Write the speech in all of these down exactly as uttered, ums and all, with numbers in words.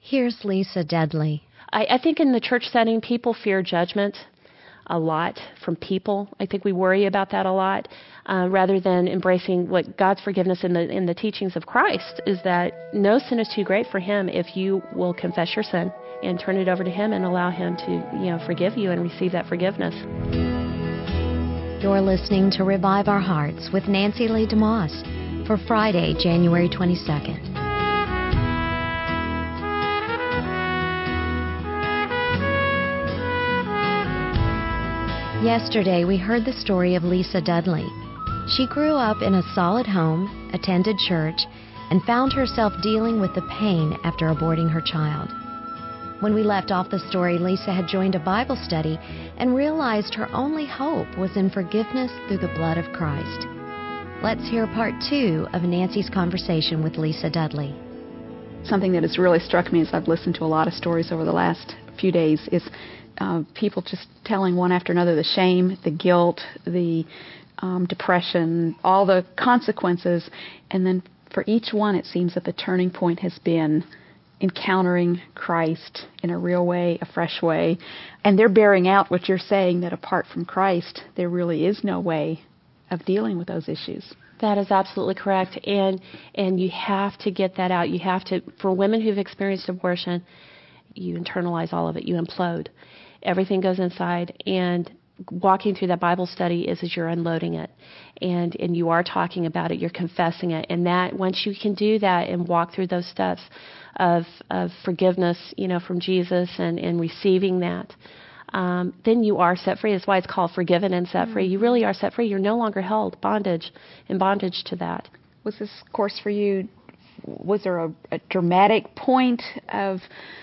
Here's Lisa Dedley. I, I think in the church setting, people fear judgment a lot from people. I think we worry about that a lot, uh, rather than embracing what God's forgiveness in the in the teachings of Christ is that no sin is too great for Him if you will confess your sin and turn it over to Him and allow Him to, you know, forgive you and receive that forgiveness. You're listening to Revive Our Hearts with Nancy Lee DeMoss for Friday, January twenty-second. Yesterday, we heard the story of Lisa Dudley. She grew up in a solid home, attended church, and found herself dealing with the pain after aborting her child. When we left off the story, Lisa had joined a Bible study and realized her only hope was in forgiveness through the blood of Christ. Let's hear part two of Nancy's conversation with Lisa Dudley. Something that has really struck me as I've listened to a lot of stories over the last few days is Uh, people just telling one after another the shame, the guilt, the um, depression, all the consequences. And then for each one, it seems that the turning point has been encountering Christ in a real way, a fresh way. And they're bearing out what you're saying, that apart from Christ, there really is no way of dealing with those issues. That is absolutely correct. And and you have to get that out. You have to, for women who've experienced abortion, you internalize all of it. You implode. Everything goes inside, and walking through that Bible study is as you're unloading it, and and you are talking about it, you're confessing it, and that once you can do that and walk through those steps of of forgiveness, you know, from Jesus and, and receiving that, um, then you are set free. That's why it's called Forgiven and Set Free. You really are set free. You're no longer held bondage in bondage to that. Was this course for you? Was there a, a dramatic point of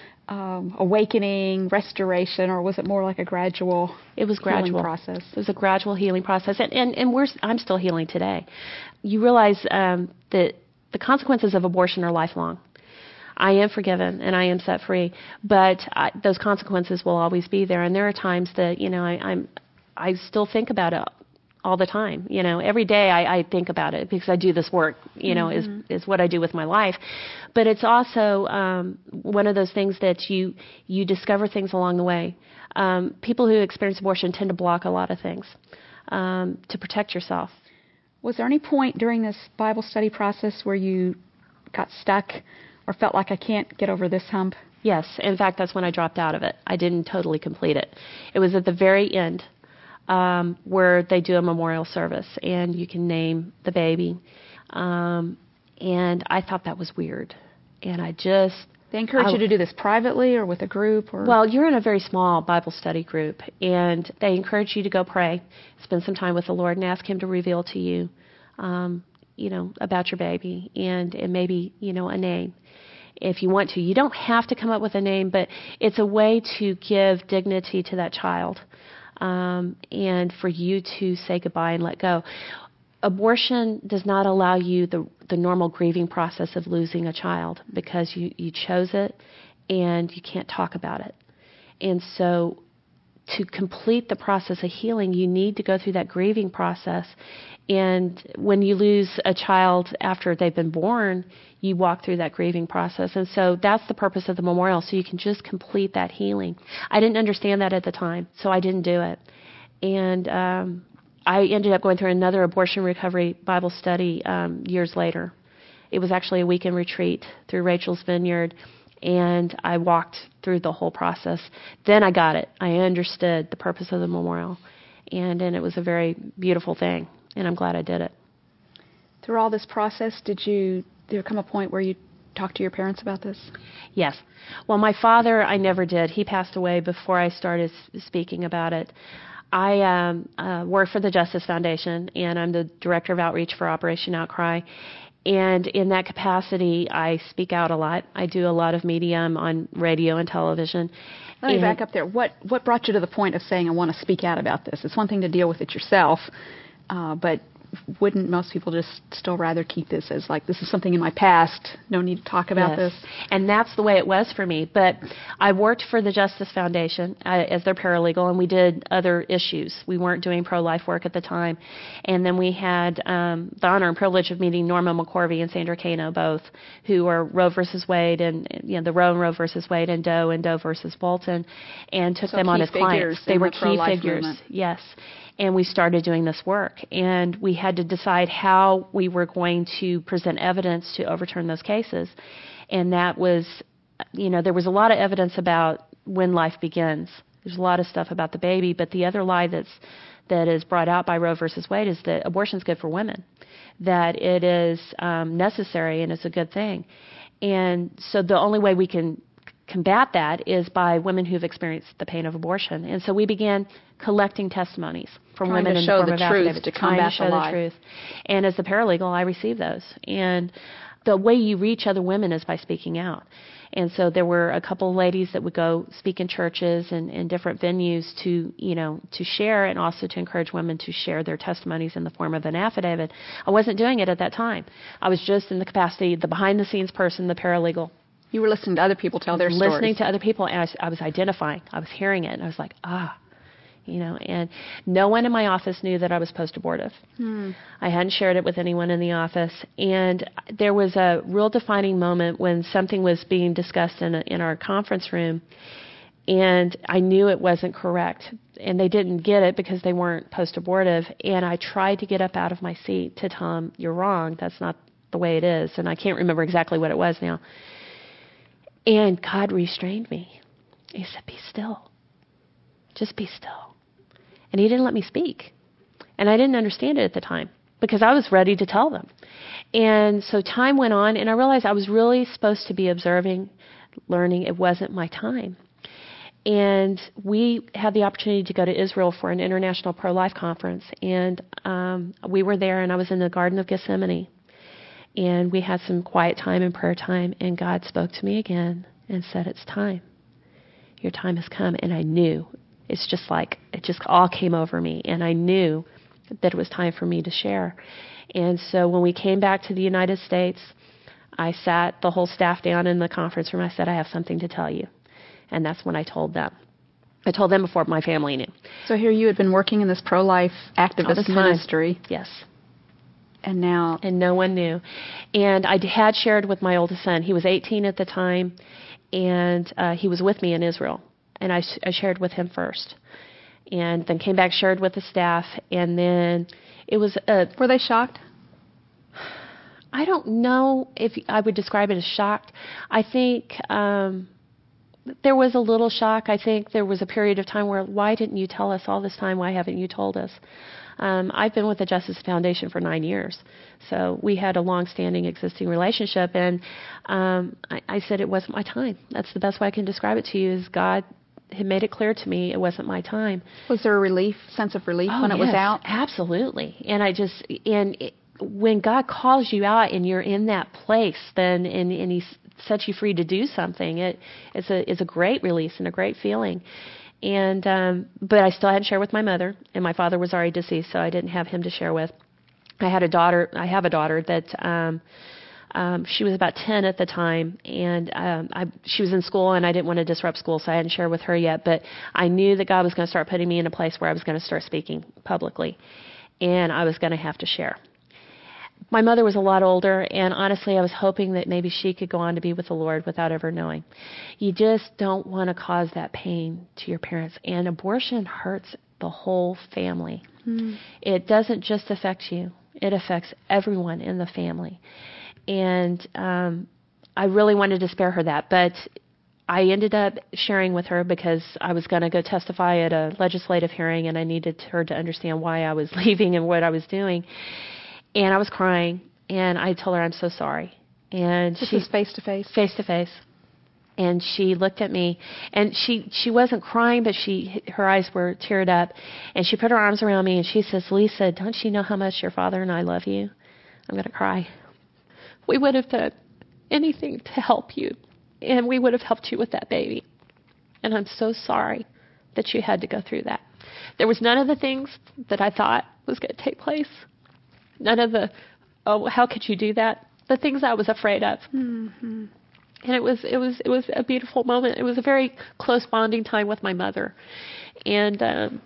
Um, awakening, restoration, or was it more like a gradual it was healing gradual process? It was a gradual healing process, and and, and we're I'm still healing today. You realize um, that the consequences of abortion are lifelong. I am forgiven and I am set free, but I, those consequences will always be there. And there are times that you know I, I'm I still think about it all the time. You know, every day I, I think about it because I do this work. You know, mm-hmm. is is what I do with my life. But it's also um, one of those things that you you discover things along the way. Um, people who experience abortion tend to block a lot of things um, to protect yourself. Was there any point during this Bible study process where you got stuck or felt like I can't get over this hump? Yes. In fact, that's when I dropped out of it. I didn't totally complete it. It was at the very end. Um, where they do a memorial service, and you can name the baby. Um, and I thought that was weird. And I just... They encourage I, you to do this privately or with a group? Or? Well, you're in a very small Bible study group, and they encourage you to go pray, spend some time with the Lord, and ask Him to reveal to you, um, you know, about your baby, and, and maybe, you know, a name. If you want to. You don't have to come up with a name, but it's a way to give dignity to that child. Um, and for you to say goodbye and let go. Abortion does not allow you the, the normal grieving process of losing a child because you, you chose it and you can't talk about it. And so to complete the process of healing, you need to go through that grieving process. And when you lose a child after they've been born, you walk through that grieving process. And so that's the purpose of the memorial, so you can just complete that healing. I didn't understand that at the time, so I didn't do it. And um, I ended up going through another abortion recovery Bible study um, years later. It was actually a weekend retreat through Rachel's Vineyard, and I walked through the whole process. Then I got it. I understood the purpose of the memorial, and, and it was a very beautiful thing, and I'm glad I did it. Through all this process, did you there come a point where you talked to your parents about this? Yes. Well, my father, I never did. He passed away before I started speaking about it. I um, uh, work for the Justice Foundation, and I'm the Director of Outreach for Operation Outcry. And in that capacity, I speak out a lot. I do a lot of media. I'm on radio and television. Let me back up there. What what brought you to the point of saying, I want to speak out about this? It's one thing to deal with it yourself, uh, but wouldn't most people just still rather keep this as like, this is something in my past, no need to talk about Yes. this? And that's the way it was for me. But I worked for the Justice Foundation uh, as their paralegal, and we did other issues. We weren't doing pro-life work at the time. And then we had um, the honor and privilege of meeting Norma McCorvey and Sandra Cano, both, who are Roe versus Wade, and you know the Roe and Roe versus Wade, and Doe and Doe versus Bolton, and took So them on key as clients. figures They in were the key pro-life figures, movement. yes. And we started doing this work, and we had to decide how we were going to present evidence to overturn those cases. And that was, you know, there was a lot of evidence about when life begins. There's a lot of stuff about the baby, but the other lie that's that is brought out by Roe versus Wade is that abortion is good for women, that it is um, necessary and it's a good thing. And so the only way we can combat that is by women who've experienced the pain of abortion. And so we began collecting testimonies from Trying women to in show the form the of truth affidavits, to trying combat to show the the lie. truth. And as a paralegal, I received those. And the way you reach other women is by speaking out. And so there were a couple of ladies that would go speak in churches and, and different venues to, you know, to share, and also to encourage women to share their testimonies in the form of an affidavit. I wasn't doing it at that time. I was just in the capacity, the behind-the-scenes person, the paralegal. You were listening to other people tell their listening stories. to other people, and I was, I was identifying. I was hearing it, and I was like, ah, you know. And no one in my office knew that I was post-abortive. Hmm. I hadn't shared it with anyone in the office, and there was a real defining moment when something was being discussed in a, in our conference room, and I knew it wasn't correct, and they didn't get it because they weren't post-abortive. And I tried to get up out of my seat to tell them, "You're wrong. That's not the way it is." And I can't remember exactly what it was now. And God restrained me. He said, "Be still. Just be still." And he didn't let me speak. And I didn't understand it at the time because I was ready to tell them. And so time went on, and I realized I was really supposed to be observing, learning. It wasn't my time. And we had the opportunity to go to Israel for an international pro-life conference. And um, we were there, and I was in the Garden of Gethsemane. And we had some quiet time and prayer time, and God spoke to me again and said, "It's time. Your time has come." And I knew. It's just like, it just all came over me, and I knew that it was time for me to share. And so when we came back to the United States, I sat the whole staff down in the conference room. I said, "I have something to tell you." And that's when I told them. I told them before my family knew. So here you had been working in this pro-life All activist this time. ministry. Yes. And now... And no one knew. And I had shared with my oldest son. He was eighteen at the time, and uh, he was with me in Israel. And I, I shared with him first. And then came back, shared with the staff, and then it was a... Were they shocked? I don't know if I would describe it as shocked. I think um, there was a little shock. I think there was a period of time where, why didn't you tell us all this time? Why haven't you told us? Um, I've been with the Justice Foundation for nine years, so we had a long-standing existing relationship, and um, I, I said it wasn't my time. That's the best way I can describe it to you, is God had made it clear to me it wasn't my time. Was there a relief, sense of relief Oh, when it yes, was out? Absolutely. And I just, and it, when God calls you out and you're in that place, then, and, and He sets you free to do something, it, it's a, it's a great release and a great feeling. And um, but I still had to share with my mother, and my father was already deceased, so I didn't have him to share with. I had a daughter. I have a daughter that um, um, she was about ten at the time, and um, I, she was in school, and I didn't want to disrupt school, so I hadn't shared with her yet. But I knew that God was going to start putting me in a place where I was going to start speaking publicly, and I was going to have to share. My mother was a lot older, and honestly, I was hoping that maybe she could go on to be with the Lord without ever knowing. You just don't want to cause that pain to your parents, and abortion hurts the whole family. Mm. It doesn't just affect you. It affects everyone in the family. And um, I really wanted to spare her that, but I ended up sharing with her because I was going to go testify at a legislative hearing, and I needed her to understand why I was leaving and what I was doing. And I was crying, and I told her, "I'm so sorry." And This she was face to face. face to face. And she looked at me, and she she wasn't crying, but she her eyes were teared up, and she put her arms around me, and she says, "Lisa, don't you know how much your father and I love you?" I'm going to cry. "We would have done anything to help you, and we would have helped you with that baby. And I'm so sorry that you had to go through that. There was none of the things that I thought was going to take place. None of the, oh, how could you do that? The things I was afraid of. Mm-hmm. And it was it was it was a beautiful moment. It was a very close bonding time with my mother, and um,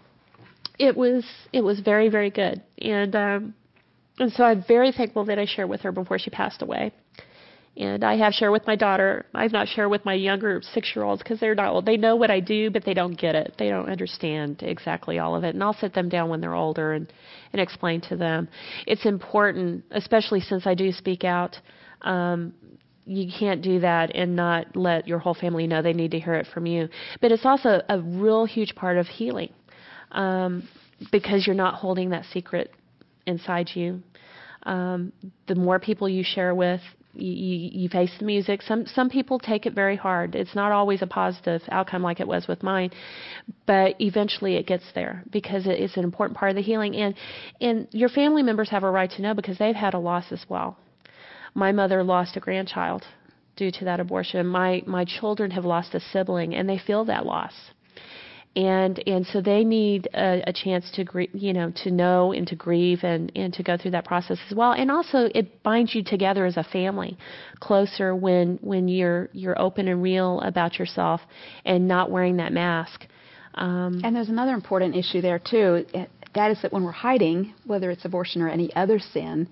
it was it was very very good. And um, and so I'm very thankful that I shared with her before she passed away. And I have shared with my daughter. I've not shared with my younger six-year-olds because they're not old. They know what I do, but they don't get it. They don't understand exactly all of it. And I'll sit them down when they're older and and explain to them. It's important, especially since I do speak out. Um, You can't do that and not let your whole family know. They need to hear it from you. But it's also a real huge part of healing, um, because you're not holding that secret inside you. Um, the more people you share with, you, you, you face the music. Some some people take it very hard. It's not always a positive outcome like it was with mine, but eventually it gets there because it, it's an important part of the healing. And and your family members have a right to know because they've had a loss as well. My mother lost a grandchild due to that abortion. My my children have lost a sibling, and they feel that loss. And and so they need a, a chance to gr- you know to know and to grieve and, and to go through that process as well. And also it binds you together as a family closer when when you're you're open and real about yourself and not wearing that mask. Um, and there's another important issue there too. That is that when we're hiding, whether it's abortion or any other sin,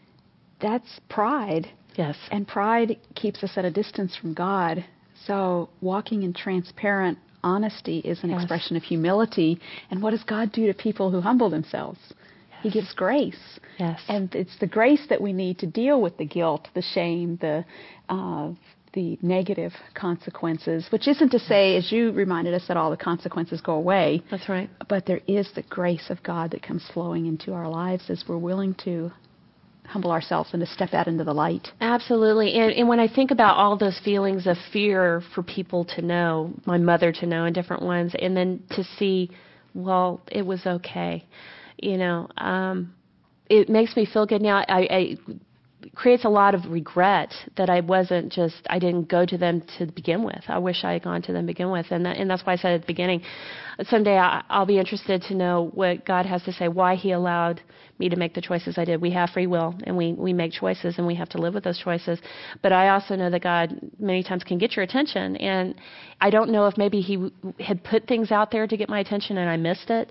that's pride. Yes. And pride keeps us at a distance from God. So walking in transparent honesty is an yes. expression of humility. And what does God do to people who humble themselves? Yes. He gives grace. Yes. And it's the grace that we need to deal with the guilt, the shame, the uh, the negative consequences, which isn't to say, as you reminded us, that all the consequences go away. That's right. But there is the grace of God that comes flowing into our lives as we're willing to humble ourselves and to step out into the light. Absolutely. And, and when I think about all those feelings of fear for people to know, my mother to know, and different ones, and then to see, well, it was okay, you know, um, it makes me feel good now. I, I creates a lot of regret that I wasn't just, I didn't go to them to begin with. I wish I had gone to them to begin with. And that, and that's why I said at the beginning, someday I, I'll be interested to know what God has to say, why he allowed me to make the choices I did. We have free will, and we, we make choices, and we have to live with those choices. But I also know that God many times can get your attention. And I don't know if maybe he had put things out there to get my attention and I missed it.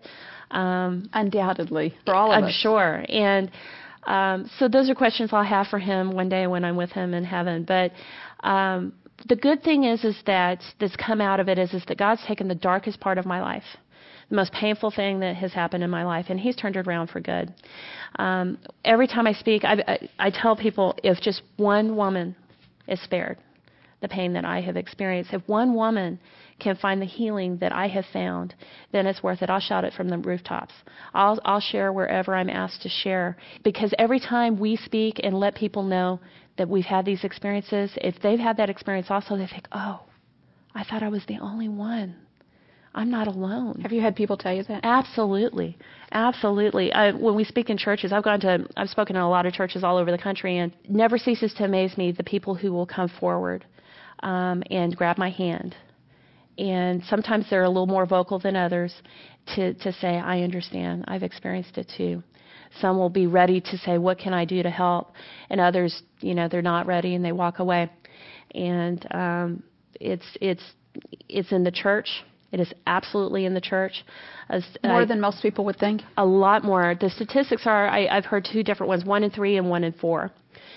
Um, Undoubtedly, for all of I'm us. I'm sure. And Um, so those are questions I'll have for him one day when I'm with him in heaven. But um, the good thing is, is that that's come out of it is, is that God's taken the darkest part of my life, the most painful thing that has happened in my life, and he's turned it around for good. Um, every time I speak, I, I, I tell people, if just one woman is spared the pain that I have experienced, if one woman can find the healing that I have found, then it's worth it. I'll shout it from the rooftops. I'll, I'll share wherever I'm asked to share. Because every time we speak and let people know that we've had these experiences, if they've had that experience also, they think, oh, I thought I was the only one. I'm not alone. Have you had people tell you that? Absolutely. Absolutely. I, when we speak in churches, I've gone to, I've spoken in a lot of churches all over the country, and it never ceases to amaze me the people who will come forward um, and grab my hand. And sometimes they're a little more vocal than others to, to say, I understand. I've experienced it too. Some will be ready to say, what can I do to help? And others, you know, they're not ready and they walk away. And um, it's it's it's in the church. It is absolutely in the church. As, more uh, than most people would think? A lot more. The statistics are, I, I've heard two different ones, one in three and one in four.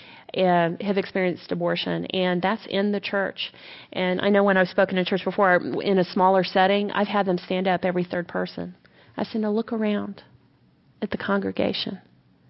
And have experienced abortion, and that's in the church. And I know when I've spoken in church before, in a smaller setting, I've had them stand up every third person. I said, now look around at the congregation.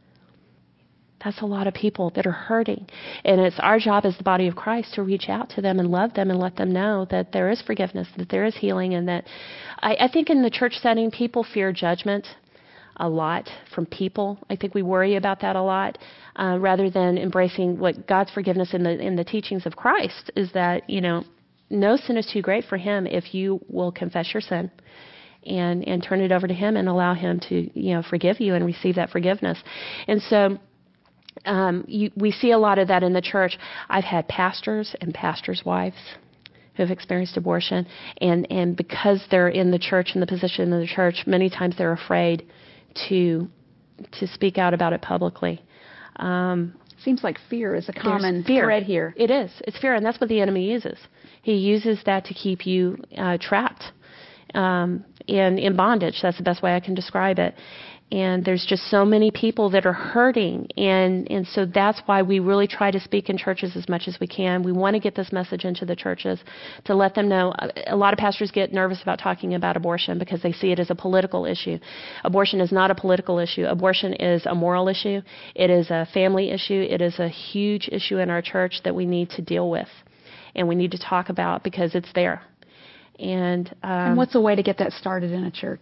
That's a lot of people that are hurting. And it's our job as the body of Christ to reach out to them and love them and let them know that there is forgiveness, that there is healing, and that I, I think in the church setting, people fear judgment a lot from people. I think we worry about that a lot, uh, rather than embracing what God's forgiveness in the in the teachings of Christ is that, you know, no sin is too great for him if you will confess your sin and, and turn it over to him and allow him to, you know, forgive you and receive that forgiveness. And so um, you, we see a lot of that in the church. I've had pastors and pastors' wives who have experienced abortion, and, and because they're in the church, in the position in the church, many times they're afraid to to speak out about it publicly. Um, Seems like fear is a common fear. thread here. It is. It's fear, and that's what the enemy uses. He uses that to keep you uh, trapped um, and in bondage. That's the best way I can describe it. And there's just so many people that are hurting, and, and so that's why we really try to speak in churches as much as we can. We want to get this message into the churches to let them know. A lot of pastors get nervous about talking about abortion because they see it as a political issue. Abortion is not a political issue. Abortion is a moral issue. It is a family issue. It is a huge issue in our church that we need to deal with, and we need to talk about because it's there. And, um, and what's a way to get that started in a church?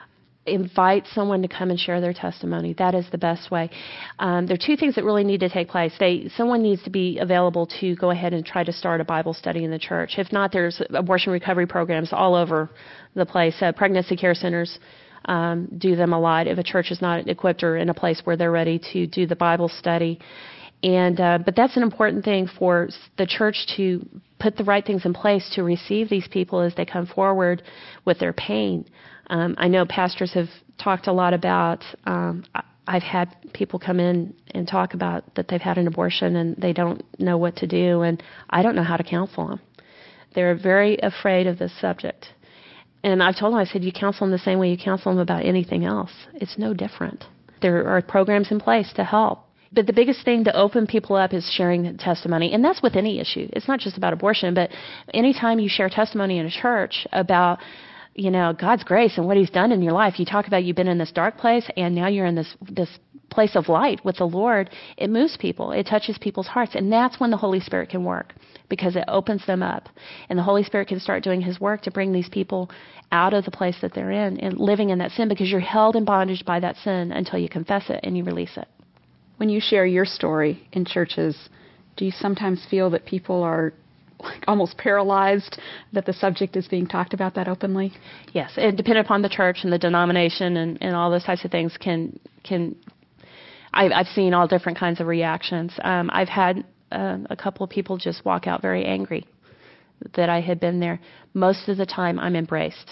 Invite someone to come and share their testimony. That is the best way. Um, there are two things that really need to take place. They, someone needs to be available to go ahead and try to start a Bible study in the church. If not, there's abortion recovery programs all over the place. Uh, pregnancy care centers um, do them a lot if a church is not equipped or in a place where they're ready to do the Bible study. And uh, but that's an important thing for the church to put the right things in place to receive these people as they come forward with their pain. Um, I know pastors have talked a lot about, um, I've had people come in and talk about that they've had an abortion and they don't know what to do, and I don't know how to counsel them. They're very afraid of this subject. And I've told them, I said, you counsel them the same way you counsel them about anything else. It's no different. There are programs in place to help. But the biggest thing to open people up is sharing testimony, and that's with any issue. It's not just about abortion, but anytime you share testimony in a church about, you know, God's grace and what He's done in your life. You talk about you've been in this dark place and now you're in this this place of light with the Lord. It moves people. It touches people's hearts. And that's when the Holy Spirit can work, because it opens them up. And the Holy Spirit can start doing His work to bring these people out of the place that they're in and living in that sin, because you're held in bondage by that sin until you confess it and you release it. When you share your story in churches, do you sometimes feel that people are like almost paralyzed that the subject is being talked about that openly? Yes, it depending upon the church and the denomination and, and all those types of things can can. I've, I've seen all different kinds of reactions. Um, I've had uh, a couple of people just walk out very angry that I had been there. Most of the time, I'm embraced,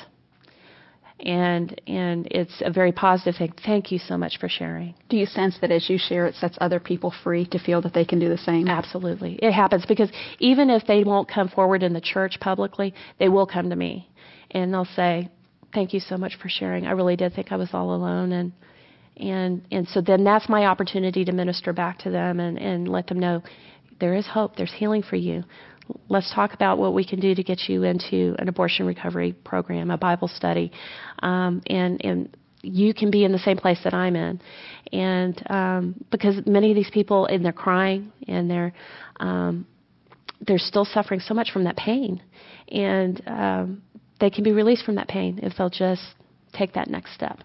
and and it's a very positive thing. Thank you so much for sharing. Do you sense that as you share, it sets other people free to feel that they can do the same? Absolutely. It happens, because even if they won't come forward in the church publicly, they will come to me, and they'll say, thank you so much for sharing. I really did think I was all alone, and and and so then that's my opportunity to minister back to them and, and let them know there is hope. There's healing for you. Let's talk about what we can do to get you into an abortion recovery program, a Bible study, um, and, and you can be in the same place that I'm in. And um, because many of these people, and they're crying, and they're um, they're still suffering so much from that pain, and um, they can be released from that pain if they'll just take that next step.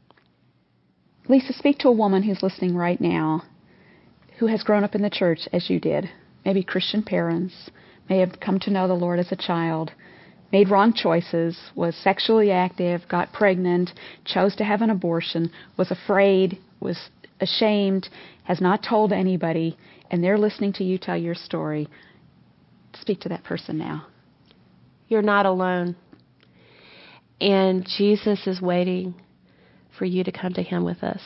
Lisa, speak to a woman who's listening right now who has grown up in the church as you did, maybe Christian parents, may have come to know the Lord as a child, made wrong choices, was sexually active, got pregnant, chose to have an abortion, was afraid, was ashamed, has not told anybody, and they're listening to you tell your story. Speak to that person now. You're not alone. And Jesus is waiting for you to come to Him with us.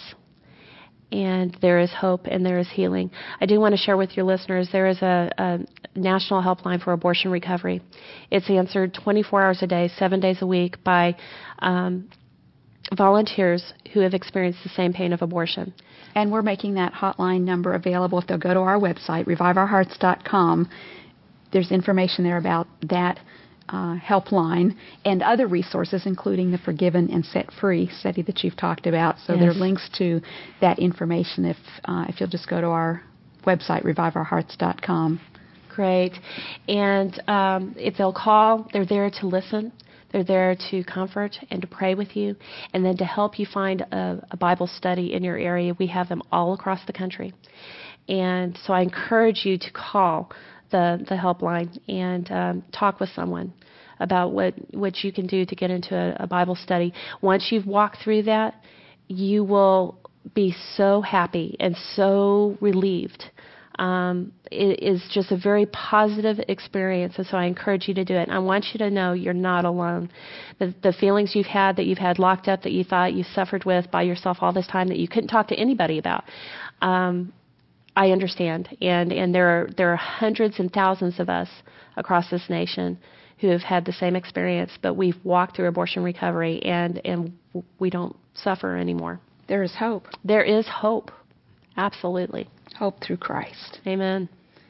And there is hope and there is healing. I do want to share with your listeners, there is a, a national helpline for abortion recovery. It's answered twenty-four hours a day, seven days a week by um, volunteers who have experienced the same pain of abortion. And we're making that hotline number available. If they'll go to our website, revive our hearts dot com, there's information there about that Uh, helpline and other resources, including the Forgiven and Set Free study that you've talked about. So yes. There are links to that information if uh, if you'll just go to our website, revive our hearts dot com. Great. And um, if they'll call, they're there to listen. They're there to comfort and to pray with you, and then to help you find a, a Bible study in your area. We have them all across the country. And so I encourage you to call the, the helpline and um, talk with someone about what, what you can do to get into a, a Bible study. Once you've walked through that, you will be so happy and so relieved um, it is just a very positive experience, and so I encourage you to do it. And I want you to know you're not alone. The, the feelings you've had, that you've had locked up, that you thought you suffered with by yourself all this time, that you couldn't talk to anybody about, um, I understand. And, and there are, there are hundreds and thousands of us across this nation who have had the same experience, but we've walked through abortion recovery, and, and we don't suffer anymore. There is hope. There is hope. Absolutely. Hope through Christ. Amen.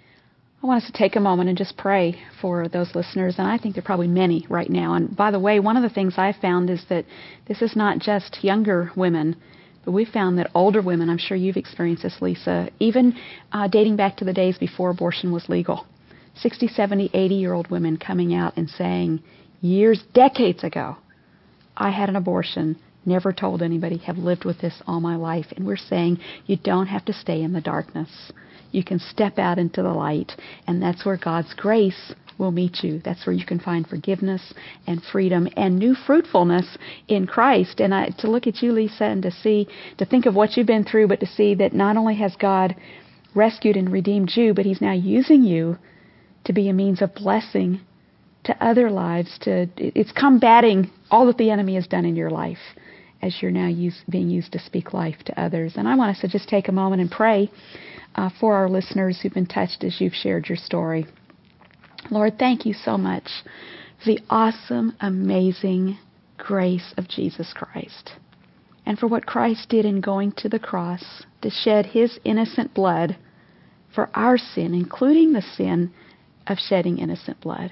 I want us to take a moment and just pray for those listeners, and I think there are probably many right now. And by the way, one of the things I found is that this is not just younger women, but we found that older women, I'm sure you've experienced this, Lisa, even uh, dating back to the days before abortion was legal, sixty, seventy, eighty-year-old women coming out and saying, years, decades ago, I had an abortion, never told anybody, have lived with this all my life. And we're saying you don't have to stay in the darkness. You can step out into the light, and that's where God's grace will meet you. That's where you can find forgiveness and freedom and new fruitfulness in Christ. And I, to look at you, Lisa, and to see, to think of what you've been through, but to see that not only has God rescued and redeemed you, but He's now using you to be a means of blessing to other lives. To it's combating all that the enemy has done in your life as you're now use, being used to speak life to others. And I want us to just take a moment and pray uh, for our listeners who've been touched as you've shared your story. Lord, thank you so much for the awesome, amazing grace of Jesus Christ, and for what Christ did in going to the cross to shed His innocent blood for our sin, including the sin of shedding innocent blood.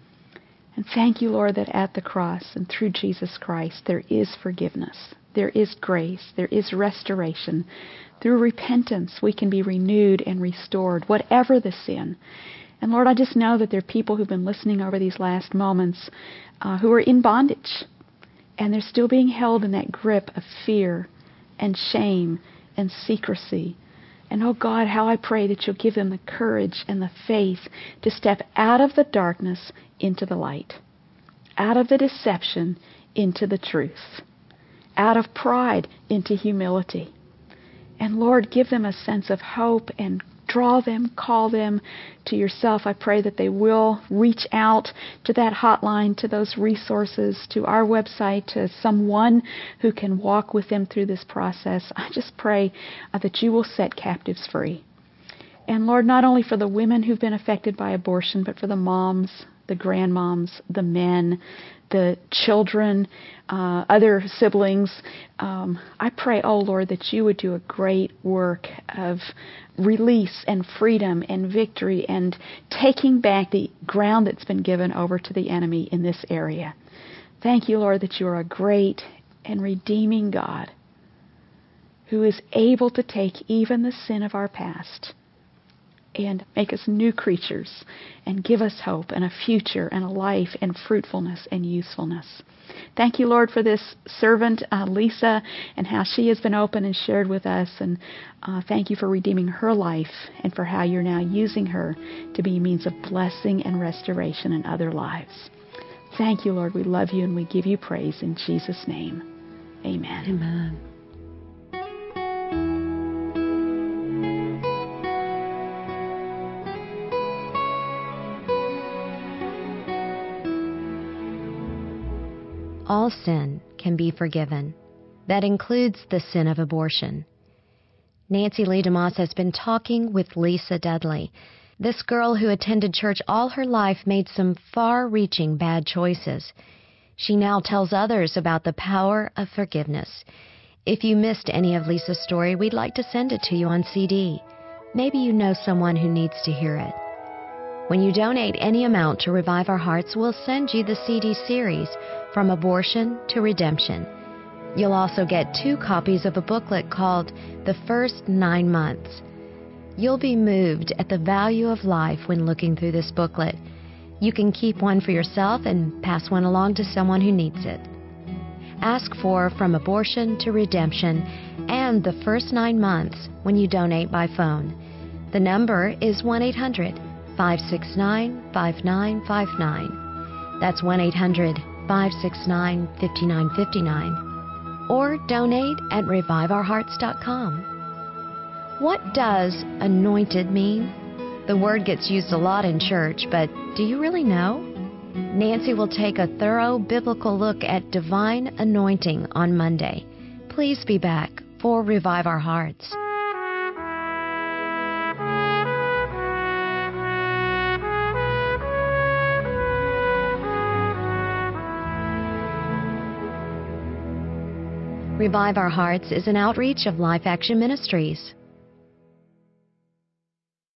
And thank you, Lord, that at the cross and through Jesus Christ there is forgiveness, there is grace, there is restoration. Through repentance we can be renewed and restored, whatever the sin. And Lord, I just know that there are people who've been listening over these last moments uh, who are in bondage, and they're still being held in that grip of fear and shame and secrecy. And oh God, how I pray that you'll give them the courage and the faith to step out of the darkness into the light, out of the deception into the truth, out of pride into humility. And Lord, give them a sense of hope and draw them, call them to yourself. I pray that they will reach out to that hotline, to those resources, to our website, to someone who can walk with them through this process. I just pray uh, that you will set captives free. And Lord, not only for the women who've been affected by abortion, but for the moms, the grandmoms, the men, the children, uh, other siblings. Um, I pray, oh Lord, that you would do a great work of release and freedom and victory and taking back the ground that's been given over to the enemy in this area. Thank you, Lord, that you are a great and redeeming God who is able to take even the sin of our past and make us new creatures and give us hope and a future and a life and fruitfulness and usefulness. Thank you, Lord, for this servant, uh, Lisa, and how she has been open and shared with us. And uh, thank you for redeeming her life and for how you're now using her to be a means of blessing and restoration in other lives. Thank you, Lord. We love you and we give you praise in Jesus' name. Amen. Amen. All sin can be forgiven. That includes the sin of abortion. Nancy Lee DeMoss has been talking with Lisa Dudley. This girl who attended church all her life made some far-reaching bad choices. She now tells others about the power of forgiveness. If you missed any of Lisa's story, we'd like to send it to you on C D. Maybe you know someone who needs to hear it. When you donate any amount to Revive Our Hearts, we'll send you the C D series, From Abortion to Redemption. You'll also get two copies of a booklet called The First Nine Months. You'll be moved at the value of life when looking through this booklet. You can keep one for yourself and pass one along to someone who needs it. Ask for From Abortion to Redemption and The First Nine Months when you donate by phone. The number is one eight hundred, five six nine, five nine five nine. That's one eight hundred, five six nine, five nine five nine. Or donate at revive our hearts dot com. What does anointed mean? The word gets used a lot in church, but do you really know? Nancy will take a thorough biblical look at divine anointing on Monday. Please be back for Revive Our Hearts. Revive Our Hearts is an outreach of Life Action Ministries.